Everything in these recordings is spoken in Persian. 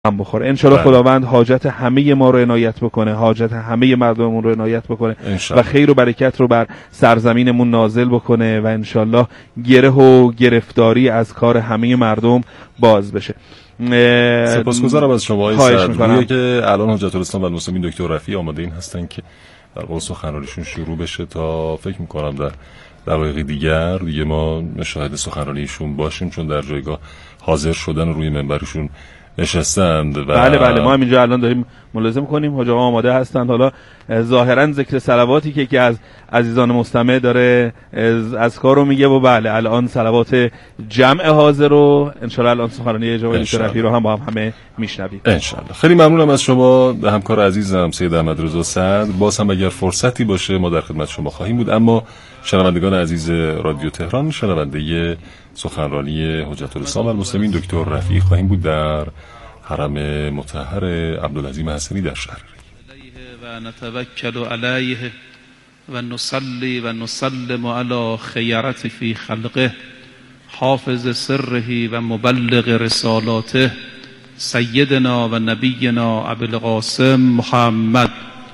هم بخوره. انشالله خداوند حاجت همه ما رو عنایت بکنه، حاجت همه مردممون رو عنایت بکنه و خیر و برکت رو بر سرزمینمون نازل بکنه و انشالله گره و گرفتاری از کار همه مردم باز بشه. سپاسگزارم از شما آقای سعد که الان حجت الاسلام و المسلمین دکتر رفیعی آماده این هستن که در واقع سخنرانیشون شروع بشه تا فکر می‌کنم در دقایق دیگه ما مشاهده سخنرانیشون باشیم، چون در جایگاه حاضر شدن و روی منبرشون نشستند. بله ما هم اینجا الان داریم ملاحظه می‌کنیم حاج آقا آماده هستند. حالا ظاهرا ذکر صلواتی که از عزیزان مستمع داره از کارو میگه و بله الان صلوات جمع حاضر رو ان شاء الله الان سخنرانی جناب دکتر رفیعی رو هم با هم همه میشنویم ان شاء الله. خیلی ممنونم از شما همکار عزیزم سید احمد رضا سعد. باز هم اگر فرصتی باشه ما در خدمت شما خواهیم بود، اما شنوندگان عزیز رادیو تهران شنونده سخنرانی حجت الاسلام و المسلمین دکتر رفیعی خواهیم بود در حرم مطهر عبدالعظیم حسنی در شهر و نتوکل علیه و نصلی و نسلم علی خیرت فی خلقه حافظ سره و مبلغ رسالاته سیدنا و نبینا ابوالقاسم محمد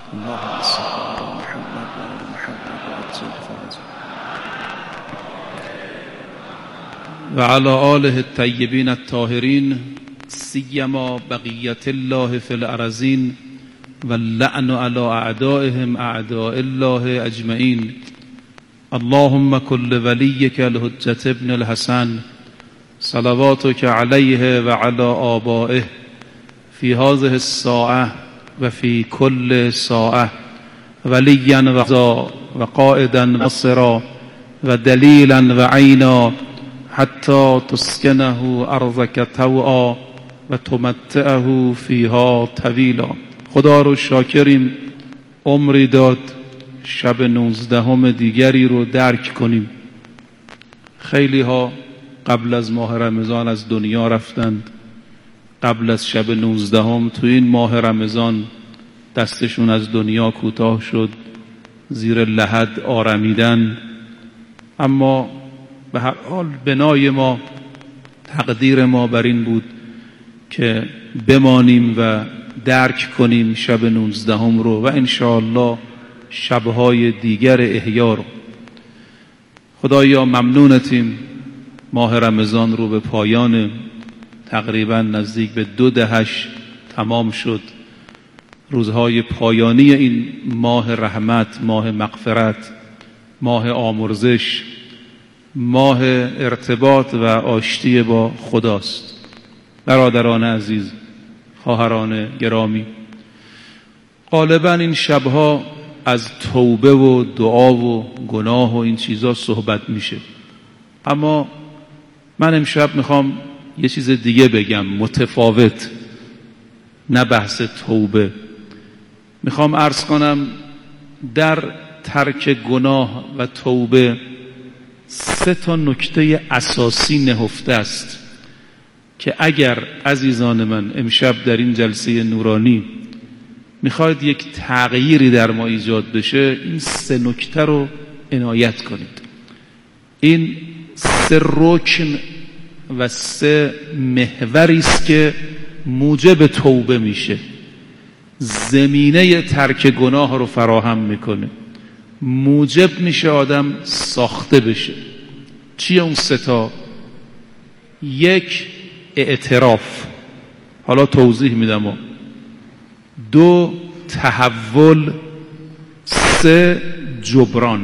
و علی آله الطیبین الطاهرین سیما بقیت الله فی الارضین و اللعن علی اعدائهم اعداء الله اجمعین. اللهم کل ولیک الحجة ابن الحسن صلواتک علیه و علی آبائه فی هذه الساعة و فی کل ساعة ولیا و قائدا ناصرا و دلیلا و عینا حتی تسکنه ارضک طوعا و تمتعه فیها طویلا. خدا رو شاکریم عمری داد شب 19 دیگری رو درک کنیم. خیلی ها قبل از ماه رمضان از دنیا رفتند، قبل از شب 19 تو این ماه رمضان دستشون از دنیا کوتاه شد، زیر لحد آرمیدن. اما به هر حال بنای ما تقدیر ما بر این بود که بمانیم و درک کنیم شب 19 رو و انشاءالله شبهای دیگر احیا رو. خدایا ممنونتیم ماه رمضان رو به پایان تقریبا نزدیک به 2 دهش تمام شد. روزهای پایانی این ماه رحمت، ماه مغفرت، ماه آمرزش، ماه ارتباط و آشتی با خداست. برادران عزیز، خواهران گرامی، غالبا این شبها از توبه و دعا و گناه و این چیزا صحبت میشه، اما من امشب میخوام یه چیز دیگه بگم متفاوت، نه بحث توبه. میخوام عرض کنم در ترک گناه و توبه 3 نکته اساسی نهفته است که اگر عزیزان من امشب در این جلسه نورانی میخواید یک تغییری در ما ایجاد بشه، این 3 نکته رو عنایت کنید. این 3 رکن و 3 محوری است که موجب توبه میشه، زمینه ترک گناه رو فراهم میکنه، موجب میشه آدم ساخته بشه. چیه اون 3 تا؟ 1 اعتراف، حالا توضیح میدم. 2 تحول. 3 جبران.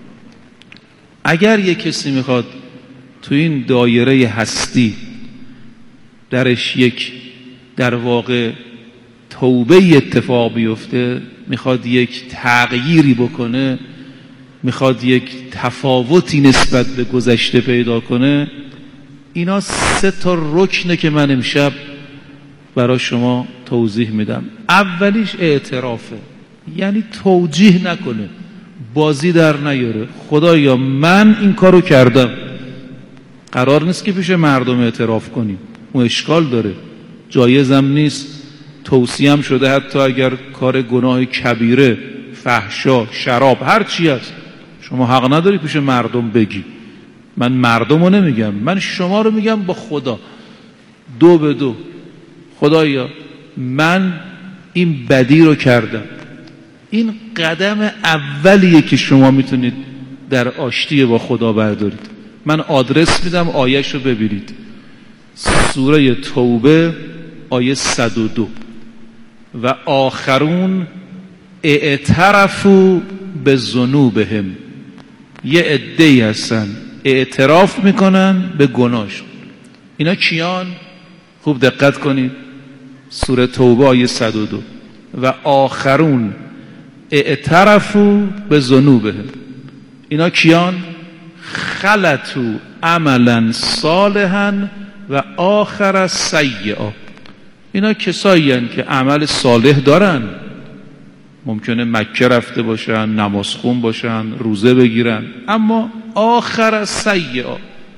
اگر یک کسی میخواد تو این دایره هستی درش یک در واقع توبه اتفاق بیفته، میخواد یک تغییری بکنه، میخواد یک تفاوتی نسبت به گذشته پیدا کنه، اینا 3 تا رکنه که من امشب برای شما توضیح میدم. اولیش اعترافه، یعنی توجیه نکنه، بازی در نیاره. خدایا من این کارو کردم. قرار نیست که پیش مردم اعتراف کنیم، اون اشکال داره، جایزم نیست، توصیهم شده حتی اگر کار گناه کبیره، فحشا، شراب، هر چی هست، شما حق نداری پیش مردم بگی. من مردم رو نمیگم، من شما رو میگم با خدا. 2 به 2 خدایا من این بدی رو کردم. این قدم اولیه که شما میتونید در آشتی با خدا بردارید. من آدرس میدم، آیه‌شو رو ببینید. سوره توبه آیه 102 و آخرون اعترفوا به ذنوبهم. یه عده‌ای هستن اعتراف میکنن به گناهشون. اینا کیان؟ خوب دقت کنید. سوره توبه آیه 102 و آخرون اعترفوا به ذنوبهم. اینا کیان؟ خلطوا عملا صالحا و آخر سیئا. اینا کسایی هستند که عمل صالح دارن، ممکنه مکه رفته باشن، نماز خون باشن، روزه بگیرن، اما آخر سیئا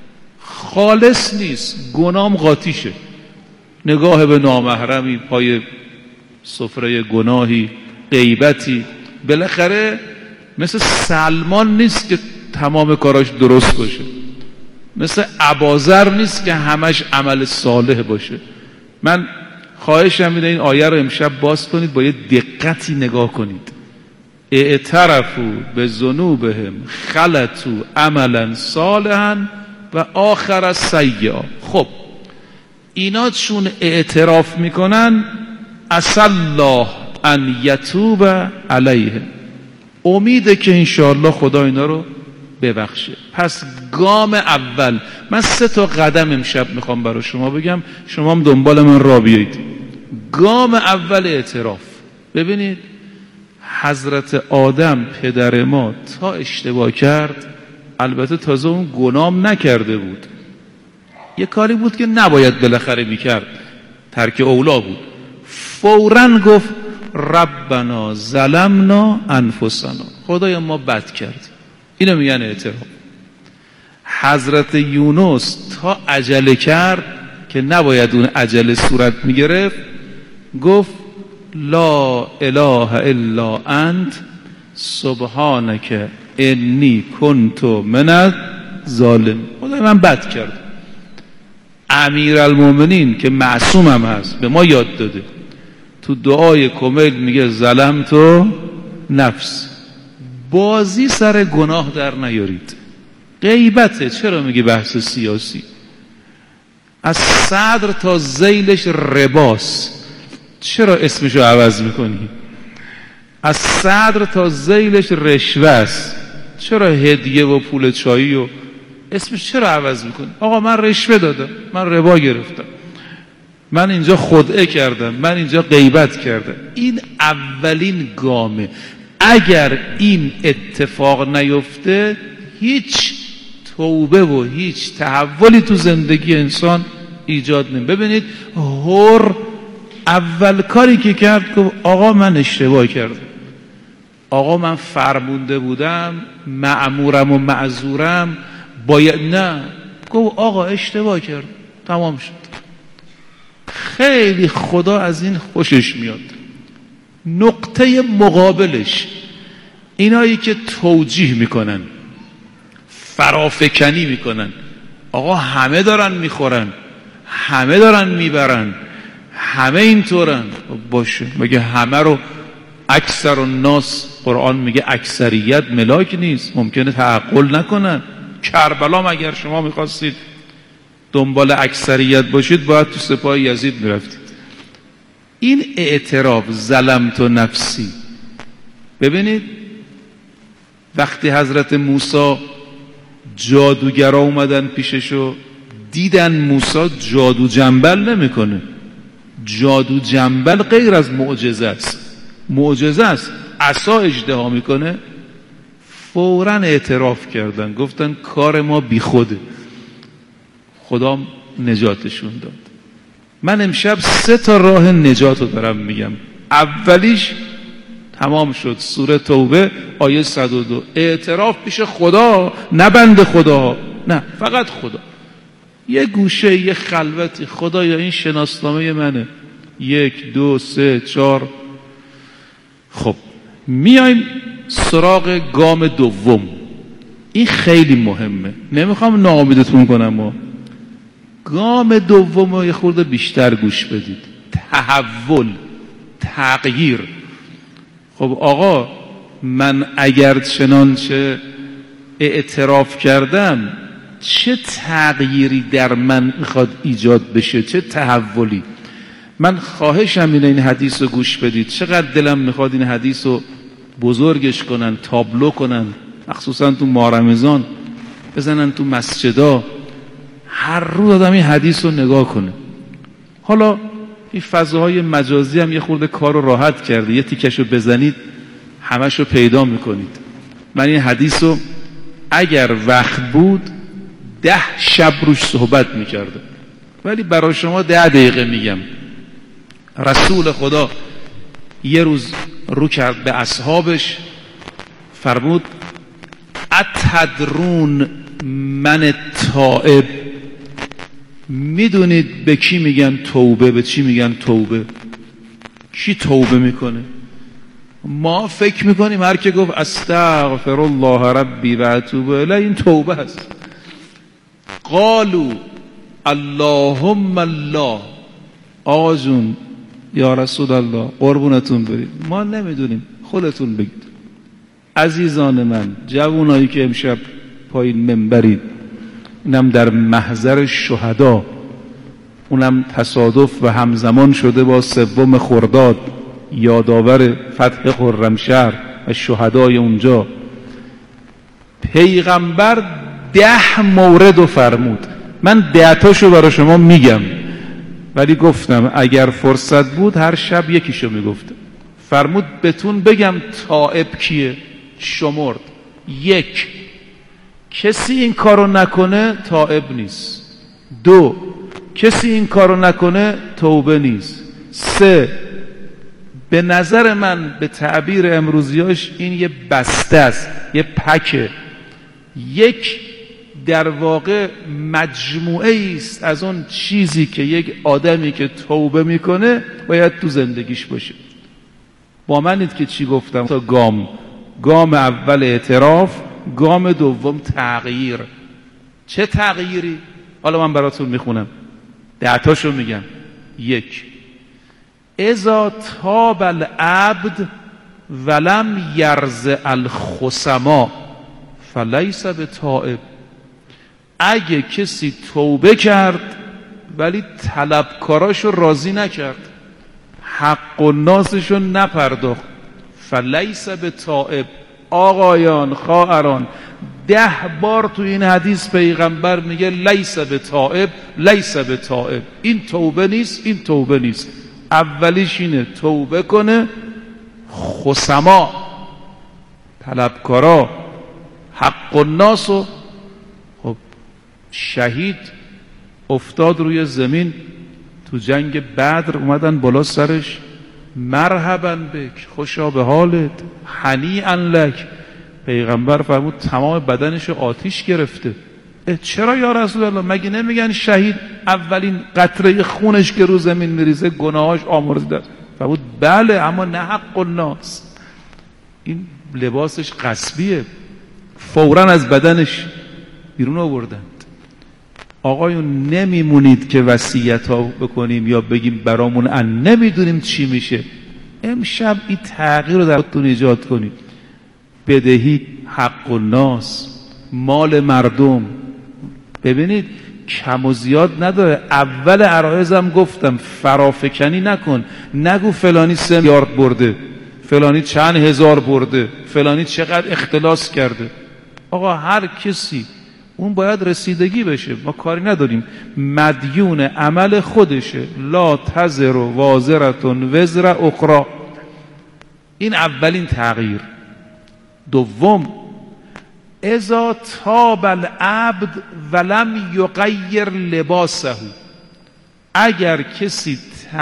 خالص نیست، گناهم قاطیشه. نگاه به نامحرمی، پای سفره گناهی، غیبتی. بالاخره مثل سلمان نیست که تمام کاراش درست باشه، مثل ابازر نیست که همش عمل صالح باشه. من خواهشم میده این آیه رو امشب باز کنید، با یه دقتی نگاه کنید. اعترفوا به ذنوبهم خلطوا عملا صالحا و آخر سیئا. خب اینا چون اعتراف میکنن، عسى الله ان یتوب علیهم، امیده که انشاءالله خدا اینا رو ببخشه. پس گام اول، من 3 تا قدم امشب میخوام برای شما بگم، شما هم دنبال من را بیایید. گام اول اعتراف. ببینید حضرت آدم پدر ما تا اشتباه کرد، البته تازه اون گناه نکرده بود، یه کاری بود که نباید بالاخره میکرد، ترک اولا بود، فوراً گفت ربنا ظلمنا انفسنا، خدایا ما بد کردیم. اینو میگن اعتراف. حضرت یونس تا عجله کرد که نباید اون عجله صورت میگرفت، گفت لا اله الا انت سبحانک انی کنت من الظالمین. خدای من بد کردم. امیرالمومنین که معصوم هم هست به ما یاد داده، تو دعای کمیل میگه ظلمت نفس. بازی سر گناه در نیارید. غیبته، چرا میگی بحث سیاسی؟ از صدر تا ذیلش رباس، چرا اسمشو عوض میکنی؟ از صدر تا ذیلش رشوه است، چرا هدیه و پول چایی و اسمش چرا عوض میکنی؟ آقا من رشوه دادم، من ربا گرفتم، من اینجا خدعه کردم، من اینجا غیبت کردم. این اولین گامه. اگر این اتفاق نیفته، هیچ توبه و هیچ تحولی تو زندگی انسان ایجاد نمی. ببینید هور اول کاری که کرد گفت آقا من اشتباه کردم، آقا من فرمونده بودم، مأمورم و معذورم، باید نه. گفت آقا اشتباه کردم، تمام شد. خیلی خدا از این خوشش میاد. نقطه مقابلش اینایی که توجیه میکنن، فرافکنی میکنن، آقا همه دارن میخورن، همه دارن میبرن، همه اینطورن. باشه، مگه همه رو اکثر الناس، قرآن میگه اکثریت ملاک نیست، ممکنه تعقل نکنن. کربلا مگر شما میخواستید دنبال اکثریت باشید، باید تو سپاه یزید میرفتید. این اعتراف ظلمت نفسی. ببینید وقتی حضرت موسی جادوگرا اومدن پیششو، دیدن موسی جادو جنبل نمیکنه. جادو جنبل غیر از معجزه است، معجزه است، عصا اژدها میکنه. فوراً اعتراف کردن، گفتن کار ما بی خوده، خدا نجاتشون داد. من امشب 3 تا راه نجات رو دارم میگم. اولیش تمام شد، سوره توبه آیه 102. اعتراف پیش خدا، نه بنده خدا، نه فقط خدا. یه گوشه، یه خلوتی، خدایا این شناسنامه منه، 1 2 3 4. خب میایم سراغ گام دوم. این خیلی مهمه، نمیخوام ناامیدتون کنم. گام دوم رو یه خورده بیشتر گوش بدید. تحول، تغییر. خب آقا من اگر چنانچه اعتراف کردم چه تغییری در من میخواد ایجاد بشه، چه تحولی؟ من خواهشم اینه این حدیث رو گوش بدید. چقدر دلم میخواد این حدیث رو بزرگش کنن، تابلو کنن، مخصوصا تو ماه رمضان بزنن تو مسجدا، هر روز آدم این حدیث رو نگاه کنه. حالا این فضاهای مجازی هم یه خورده کار رو راحت کرده، یه تیکش رو بزنید همش رو پیدا میکنید. من این حدیث رو اگر وقت بود 10 شب روش صحبت میکردم، ولی برای شما 10 دقیقه میگم. رسول خدا یه روز رو کرد به اصحابش، فرمود اتدرون من تائب، میدونید به کی میگن توبه؟ به چی میگن توبه؟ کی توبه میکنه؟ ما فکر میکنیم هر که گفت استغفر الله ربی و اتوب الیه این توبه است. قالوا اللهم الله. آقا جون یا رسول الله قربونتون برید، ما نمیدونیم، خودتون بگید. عزیزان من، جوانایی که امشب پایین منبرید، اینم در محضر شهدا، اونم تصادف و همزمان شده با 3 خرداد، یادآور فتح خرمشهر و شهدای اونجا. پیغمبر 10 مورد رو فرمود. من 10 تاشو برای شما میگم، ولی گفتم اگر فرصت بود هر شب یکیشو میگفتم. فرمود بهتون بگم تائب کیه؟ شمرد. 1 کسی این کارو نکنه تائب نیست. 2 کسی این کارو نکنه توبه نیست. 3 به نظر من به تعبیر امروزیاش این یه بسته است، یه پکه. 1 در واقع مجموعه است از اون چیزی که یک آدمی که توبه میکنه باید تو زندگیش باشه. با منید که چی گفتم؟ تا گام اول اعتراف، گام دوم تغییر. چه تغییری؟ حالا من براتون میخونم، 10 تاشو میگم. 1 اذا تاب العبد ولم یرض الخصما فلیس بتائب. اگه کسی توبه کرد ولی طلبکاراشو راضی نکرد، حق و ناسشو نپرداخت، فلیس بتائب. آقایان، خواهران، 10 بار تو این حدیث پیغمبر میگه لیس بتائب، لیس بتائب. این توبه نیست، این توبه نیست. اولیش اینه توبه کنه، خصما، طلبکارا، حق الناس. خب شهید افتاد روی زمین تو جنگ بدر، اومدن بالا سرش مرحبا بک، خوشا به حالت، هنیئا لک. پیغمبر فرمود تمام بدنش آتیش گرفته. چرا یا رسول الله؟ مگه نمیگن شهید اولین قطره خونش که رو زمین میریزه گناهاش آمرزیده است؟ فرمود بله، اما نه حق الناس. این لباسش غصبیه. فوراً از بدنش بیرون آوردند. آقایون نمیمونید که وصیت ها بکنیم یا بگیم برامون نمیدونیم چی میشه. امشب این تغییر رو در خودتون ایجاد کنید. بدهی، حق الناس، مال مردم. ببینید کم و زیاد نداره. اول عرایزم گفتم فرافکنی نکن. نگو فلانی 3 میلیارد برده، فلانی چند هزار برده، فلانی چقدر اختلاس کرده. آقا هر کسی اون باید رسیدگی بشه، ما کاری نداریم. مدیون عمل خودشه. لا تزر وازرتون وزر اخرى. این اولین تغییر. دوم اذا تاب العبد ولم یغیر لباسه. اگر کسی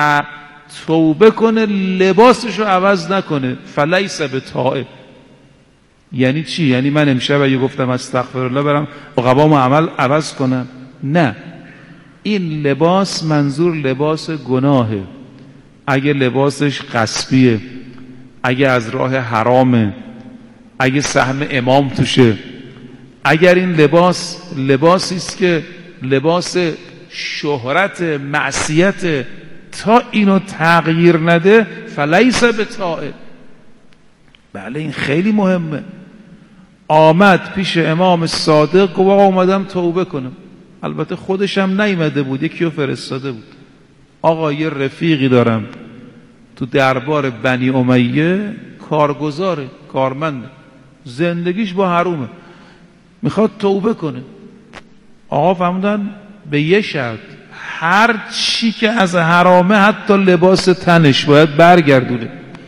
توبه کنه لباسشو عوض نکنه، فلیس بتائب. یعنی چی؟ یعنی من امشب اگه گفتم استغفرالله برم قبام عمل عوض کنم؟ نه، این لباس منظور لباس گناهه. اگه لباسش غصبیه، اگه از راه حرامه، اگه سهم امام توشه، اگر این لباسی است که لباس شهرت، معصیت، تا اینو تغییر نده فلیس بتائب. بله این خیلی مهمه. آمد پیش امام صادق گفت آقا اومدم توبه کنم. البته خودش هم نیامده بود، یکی رو فرستاده بود. آقا یه رفیقی دارم تو دربار بنی امیه، کارگزاره، کارمنده، زندگیش با حرومه، میخواد توبه کنه. آقا فهمدن به یه شرط، هر چی که از حرامه حتی لباس تنش باید برگردونه.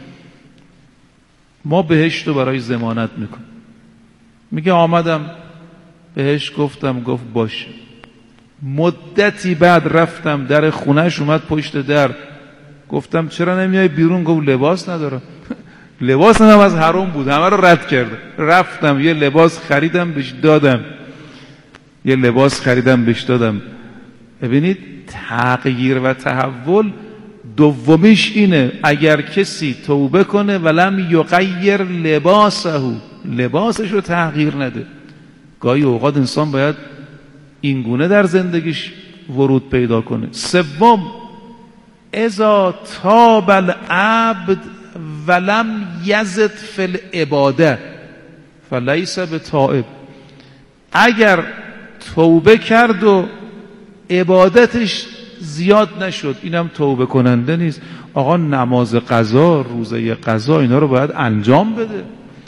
ما بهش تو برای ضمانت میکنیم. میگه آمدم بهش گفتم، گفت باشه. مدتی بعد رفتم در خونهش، اومد پشت در، گفتم چرا نمیای بیرون؟ گفت لباس ندارم. لباس هم از حرام بود، همه رو رد کرده. رفتم یه لباس خریدم بهش دادم. ببینید تغییر و تحول دومیش اینه اگر کسی توبه کنه ولم یغیر لباسش رو تغییر نده. گاهی اوقات انسان باید این گونه در زندگیش ورود پیدا کنه. سوم، اذا تاب العبد ولم یزد فی العباده فلیس بتائب. اگر توبه کرد و عبادتش زیاد نشد، اینم توبه کننده نیست. آقا نماز قضا، روزه قضا، اینا رو باید انجام بده.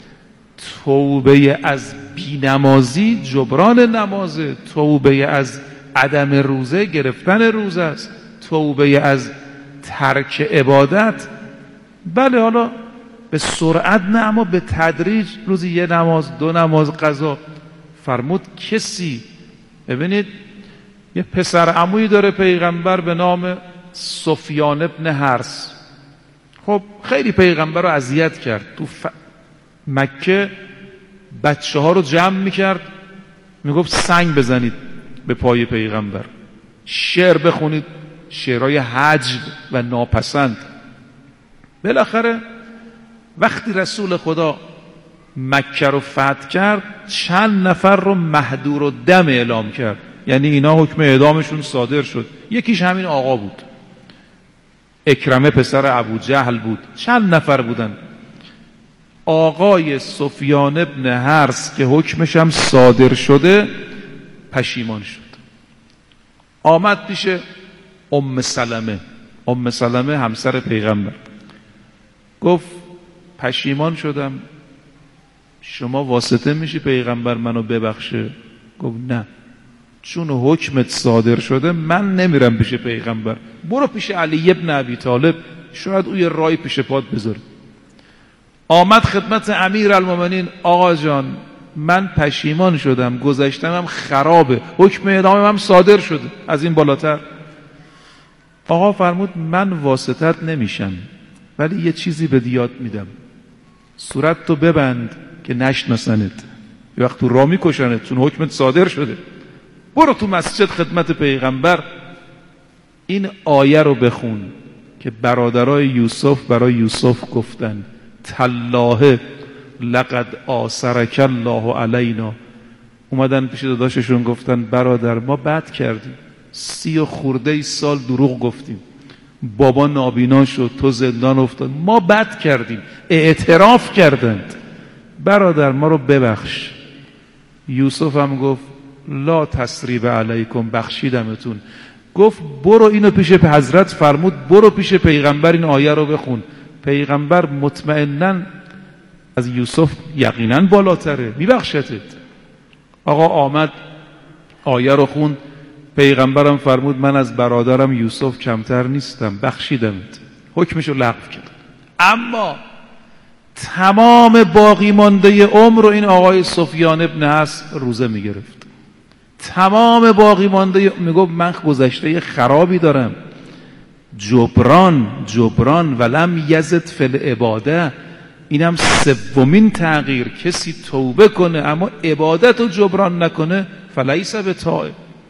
توبه از بینمازی جبران نمازه، توبه از عدم روزه گرفتن روزه است، توبه از ترک عبادت. بله حالا به سرعت نه، اما به تدریج، روزی یه نماز، 2 نماز قضا. فرمود کسی، ببینید یه پسر عمویی داره پیغمبر به نام سفیان ابن حرس. خب خیلی پیغمبر رو اذیت کرد. تو مکه بچه ها رو جمع میکرد، میگفت سنگ بزنید به پای پیغمبر، شعر بخونید، شعرهای هجو و ناپسند. بالاخره وقتی رسول خدا مکه رو فتح کرد، چند نفر رو محدور و دم اعلام کرد، یعنی اینا حکم اعدامشون صادر شد. یکیش همین آقا بود، اکرمه پسر ابو جهل بود. چند نفر بودن. آقای سفیان ابن حرس که حکمش هم صادر شده پشیمان شد. آمد پیش ام سلمه همسر پیغمبر، گفت پشیمان شدم، شما واسطه میشی پیغمبر منو ببخشه؟ گفت نه، چون حکمت صادر شده من نمیرم پیش پیغمبر، برو پیش علی ابن ابی طالب، شاید او یه رای پیش پات بذاره. آمد خدمت امیر المومنین، آقا جان من پشیمان شدم، گذشتمم خرابه، حکم اعدامم هم صادر شده، از این بالاتر. آقا فرمود من واسطت نمیشم، ولی یه چیزی به یاد میدم، صورت تو ببند که نشناسنت، یه وقت تو را میکشنت چون حکمت صادر شده. برو تو مسجد خدمت پیغمبر این آیه رو بخون که برادرای یوسف برای یوسف گفتن تالله لقد آثرک الله علینا. اومدن پیش داداششون گفتن برادر ما بد کردیم، 30 خورده سال دروغ گفتیم، بابا نابینا شد، تو زندان افتاد، ما بد کردیم. اعتراف کردند، برادر ما رو ببخش. یوسف هم گفت لا تسریب علیکم، بخشیدمتون. گفت برو اینو پیش حضرت فرمود برو پیش پیغمبر این آیه رو بخون. پیغمبر مطمئناً از یوسف یقیناً بالاتره، میبخشتت. آقا آمد آیه رو خوند، پیغمبرم فرمود من از برادرم یوسف کمتر نیستم، بخشیدمت، حکمشو لغو کرد. اما تمام باقی مانده عمر رو این آقای سفیان ابن حرس روزه میگرفت. تمام باقی مانده میگفت من گذشته خرابی دارم. جبران ولم یزد فی العباده. اینم سومین تغییر، کسی توبه کنه اما عبادت رو جبران نکنه فلیس بتائب.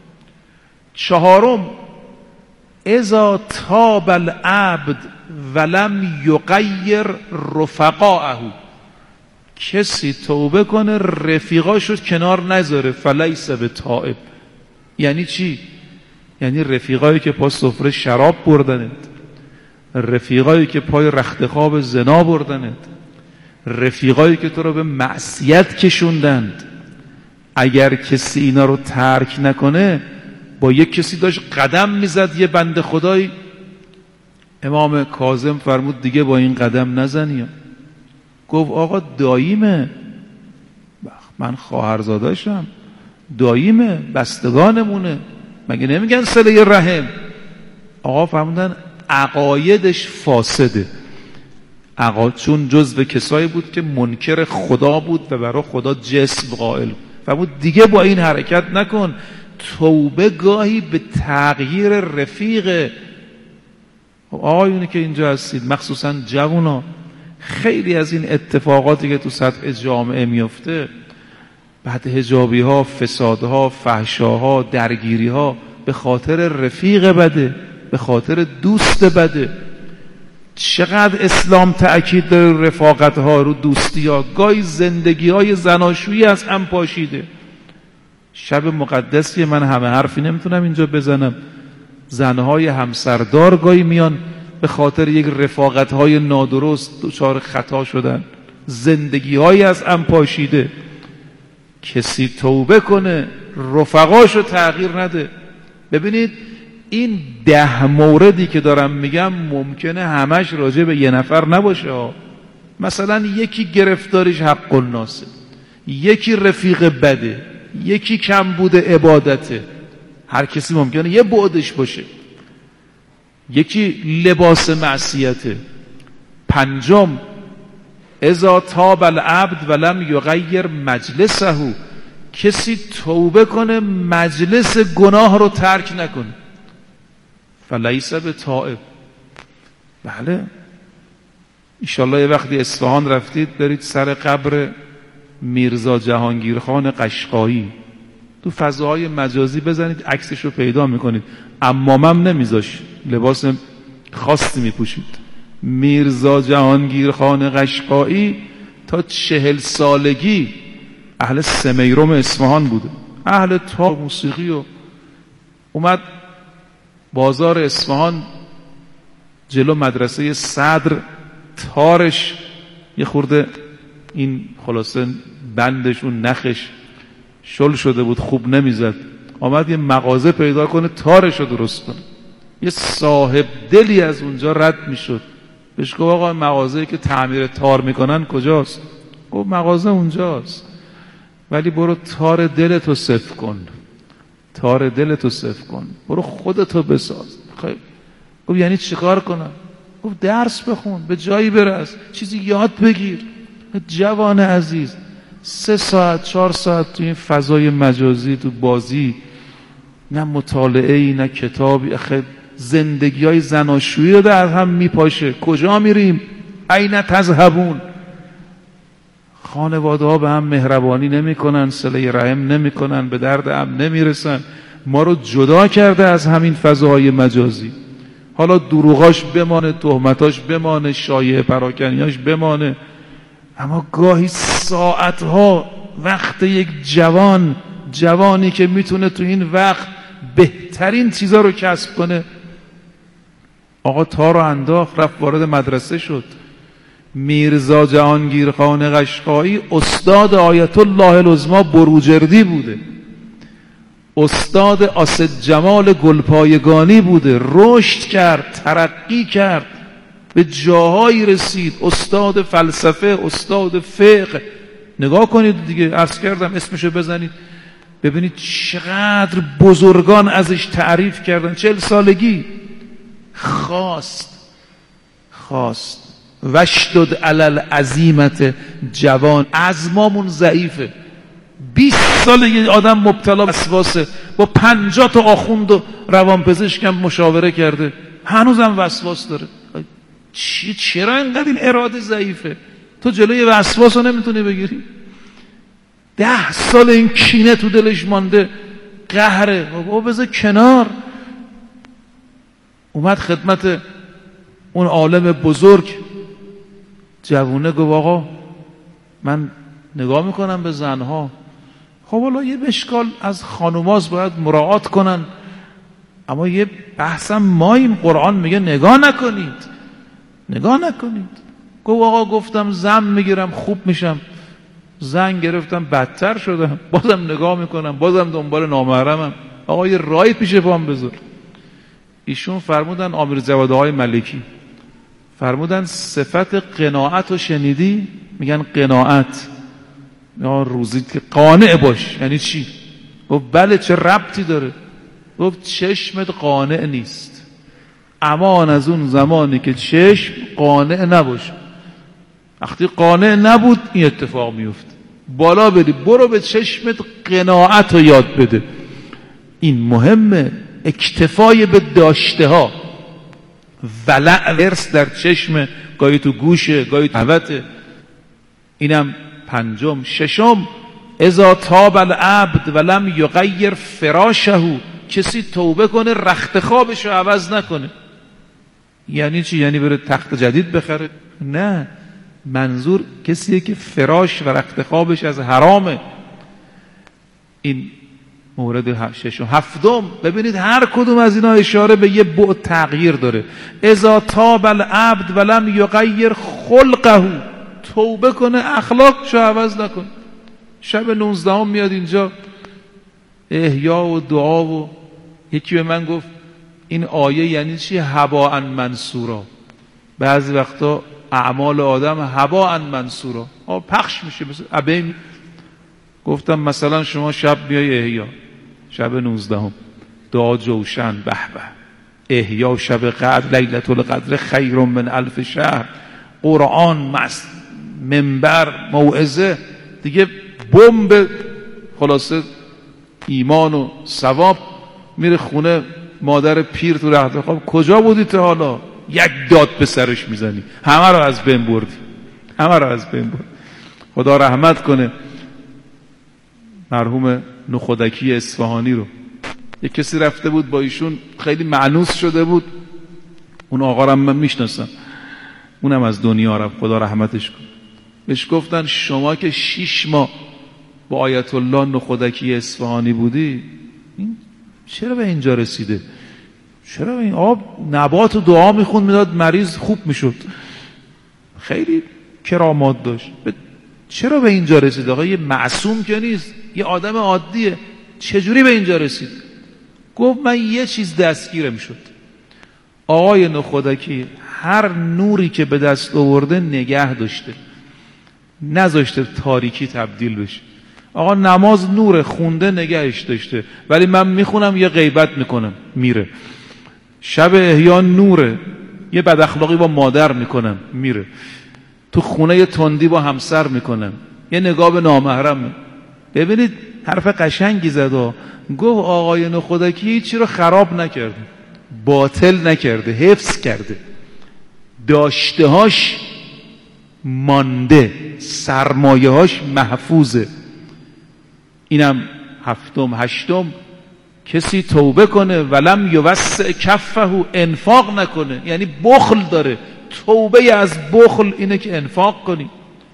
4، اذا تاب العبد ولم یغیر رفقاءه. کسی توبه کنه رفیقاشو کنار نذاره فلیس بتائب. یعنی چی؟ یعنی رفیقایی که پا سفره شراب بردنت، رفیقایی که پای رخت خواب زنا بردنت، رفیقایی که تو رو به معصیت کشوندند. اگر کسی اینا رو ترک نکنه، با یک کسی داشت قدم میزد، یه بنده خدایی، امام کاظم فرمود دیگه با این قدم نزنی. گفت آقا داییمه، من خواهرزاداشم، داییمه، بستگانمونه، مگه نمیگن صله رحم؟ آقا فرمودن عقایدش فاسده. چون جزو کسایی بود که منکر خدا بود و برای خدا جسم قائل. فرمود دیگه با این حرکت نکن. توبه گاهی به تغییر رفیق. آقایونی که اینجا هستید، مخصوصا جوونا، خیلی از این اتفاقاتی که تو سطح جامعه میفته، بعد حجابی ها، فسادها، فحشاها، درگیری ها، به خاطر رفیق بده، به خاطر دوست بده. چقدر اسلام تأکید داره رفاقت ها رو، دوستی ها. گاهی زندگی های زناشویی از هم پاشیده. شب مقدسی من همه حرفی نمیتونم اینجا بزنم. زنهای همسردار گاهی میان به خاطر یک رفاقت های نادرست دچار خطا شدن، زندگی های از هم پاشیده. کسی توبه کنه، رفقاشو تغییر نده. ببینید این 10 موردی که دارم میگم ممکنه همش راجع به یه نفر نباشه. مثلا یکی گرفتاریش حق الناسه، یکی رفیق بده، یکی کم بوده عبادته، هر کسی ممکنه یه بعدش باشه. یکی لباس معصیته. 5 اذا تاب العبد ولم یغیر مجلسه، کسی توبه کنه مجلس گناه رو ترک نکنه، فلیس بتائب. بله انشالله یه وقتی اصفهان رفتید برید سر قبر میرزا جهانگیرخان قشقایی، تو فضاهای مجازی بزنید عکسش رو پیدا میکنید. عمامم نمیذاش، لباس خاصی میپوشید. میرزا جهانگیرخان قشقایی تا 40 سالگی اهل سمیرم اصفهان بوده، اهل تار موسیقی. و اومد بازار اصفهان جلو مدرسه صدر، تارش یه خورده این خلاصه بندش و نخش شل شده بود، خوب نمیزد. آمد یه مغازه پیدا کنه تارش رو درست کنه. یه صاحب دلی از اونجا رد میشد، بهش گفت آقا مغازه‌ای که تعمیر تار میکنن کجاست؟ گفت مغازه اونجاست، ولی برو تار دلتو صفر کن، تار دلتو صفر کن، برو خودتو بساز. خیلی. گفت یعنی چیکار کنم؟ گفت درس بخون، به جایی برس، چیزی یاد بگیر. جوان عزیز 3 ساعت 4 ساعت تو این فضای مجازی، تو بازی، نه مطالعه‌ای نه کتابی. زندگی های زناشویی رو در هم میپاشه. کجا میریم؟ این تذهبون؟ خانواده ها به هم مهربانی نمی کنن، صله رحم نمی کنن، به درد هم نمیرسن. ما رو جدا کرده از همین فضاهای مجازی. حالا دروغاش بمانه، تهمتاش بمانه، شایعه پراکنیاش بمانه، اما گاهی ساعتها وقت یک جوانی که میتونه تو این وقت بهترین چیزا رو کسب کنه، آقا تا رو انداخت، رفت وارد مدرسه شد. میرزا جهانگیرخان قشقایی استاد آیت الله العظما بروجردی بوده، استاد اسدجمال گلپایگانی بوده، رشد کرد، ترقی کرد، به جاهایی رسید، استاد فلسفه، استاد فقه. نگاه کنید دیگه، عرض کردم اسمشو بزنید ببینید چقدر بزرگان ازش تعریف کردن. 40 سالگی خواست وشدد علل عزیمت جوان. عزمامون ضعیفه. 20 سال یه آدم مبتلا به وسواسه، با 50 تا آخوند و روانپزشکم مشاوره کرده، هنوزم وسواس داره. چرا اینقدر این اراده ضعیفه؟ تو جلوی وسواس رو نمیتونی بگیری. 10 سال این کینه تو دلش مانده، قهره. بابا بذار کنار. اومد خدمت اون عالم بزرگ، جوونه گفت آقا من نگاه میکنم به زنها، خب حالا یه اشکال از خانوماست باید مراعات کنن، اما یه بحثم ماییم، قرآن میگه نگاه نکنید. نگاه نکنید. گفت آقا گفتم زن میگیرم خوب میشم، زن گرفتم بدتر شدم، بازم نگاه میکنم، بازم دنبال نامحرمم. آقا یه راهی پیش پام بذار. ایشون فرمودن، امیرجواده های ملکی فرمودن صفت قناعت رو شنیدی؟ میگن قناعت یا روزی که قانع باش یعنی چی؟ گفت بله چه ربطی داره؟ گفت چشمت قانع نیست، امان از اون زمانی که چشم قانع نباشه. وقتی قانع نبود این اتفاق میفته. بالا بری برو به چشمت قناعت رو یاد بده. این مهمه. اکتفای به داشته ها، ولع ورس در چشم، گاهی تو گوشه، گاهی تو هوته. اینم پنجم. ششم، اذا تاب العبد ولم یغیر فراشه، کسی توبه کنه رخت خوابش رو عوض نکنه. یعنی چی؟ یعنی بره تخت جدید بخره؟ نه، منظور کسیه که فراش و رخت خوابش از حرامه. این مورد ششم. هفتم، ببینید هر کدوم از اینا اشاره به یه بعد تغییر داره. اذا تاب العبد ولم یغیر خلقه، توبه کنه اخلاقشو عوض نکنه. شب 19 میاد اینجا احیا و دعا و یکی به من گفت این آیه یعنی چی؟ هباء منصورا. بعضی وقتا اعمال آدم هباء منصورا پخش میشه مثل ابیم. گفتم مثلا شما شب میای احیا، شب 19 دعا جوشن به به، احیا شب قدر، لیلة القدر خیر من الف شهر، قرآن، منبر، موعظه، دیگه بمب خلاصه ایمان و ثواب. میره خونه مادر پیر تو رخت خواب، کجا بودی تا حالا؟ یک داد به سرش میزنی، همه رو از بین بردی، همه رو از بین بردی. خدا رحمت کنه مرحوم نخودکی اصفهانی رو. یک کسی رفته بود با ایشون، خیلی معنوس شده بود. اون آقا رو من میشناسم، اونم از دنیا رفت، خدا رحمتش کنه. بهش گفتن شما که 6 ماه با آیت الله نخودکی اصفهانی بودی، این چرا به اینجا رسیده؟ چرا به این آب نبات و دعا میخوند میداد مریض خوب میشد، خیلی کرامات داشت، چرا به اینجا رسید؟ آقا یه معصوم که نیست، یه آدم عادیه، چجوری به اینجا رسید؟ گفت من یه چیز دستگیرم شد. آقای نخودکی هر نوری که به دست آورده نگه داشته، نذاشته تاریکی تبدیل بشه. آقا نماز نور، خونده نگهش داشته، ولی من میخونم یه غیبت میکنم میره. شب احیا نوره، یه بد اخلاقی با مادر میکنم میره. تو خونه یه تندی با همسر میکنم، یه نگاه به نامحرم. ببینید حرف قشنگی زد. گفت آقای نخودکی چی رو خراب نکرده، باطل نکرده، حفظ کرده، داشتهاش مانده، سرمایه‌هاش محفوظه. اینم هفتم. هشتم، کسی توبه کنه ولم یوسع کفه، انفاق نکنه، یعنی بخل داره. توبه از بخل اینه که انفاق کنی.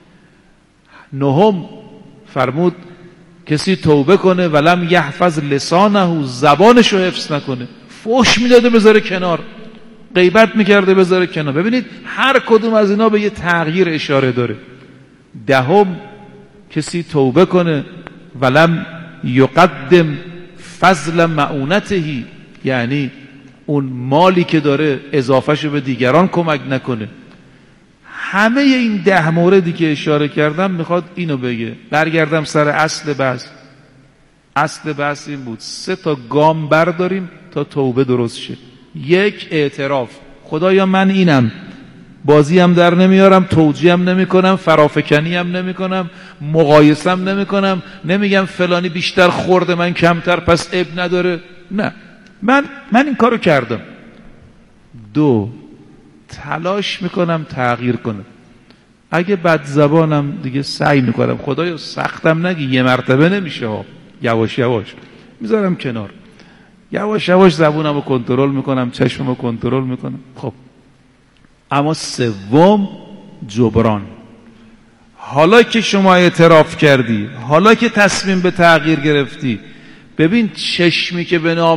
نهم فرمود کسی توبه کنه ولم یحفظ لسانه، زبانشو حفظ نکنه، فحش میداده بذاره کنار، غیبت میکرده بذاره کنار. ببینید هر کدوم از اینا به یه تغییر اشاره داره. دهم، کسی توبه کنه ولم یقدم فضل معونته، یعنی اون مالی که داره اضافهشو به دیگران کمک نکنه. همه این 10 موردی که اشاره کردم میخواد اینو بگه. برگردم سر اصل بحث. اصل بحث این بود 3 تا گام برداریم تا توبه درست شه. 1، اعتراف. خدایا من اینم، بازی هم در نمیارم، توجیه هم نمی کنم، فرافکنی هم نمی کنم، مقایسه هم نمی کنم، نمیگم فلانی بیشتر خورده من کمتر پس عیب نداره. نه، من این کارو کردم. 2، تلاش میکنم تغییر کنم. اگه بد زبانم دیگه سعی میکنم خدایا سختم نگی، یه مرتبه نمیشه ها، یواش یواش میذارم کنار، یواش یواش زبونمو کنترل میکنم، چشممو کنترل میکنم. خب اما 3، جبران. حالا که شما اعتراف کردی، حالا که تصمیم به تغییر گرفتی، ببین چشمی که به نام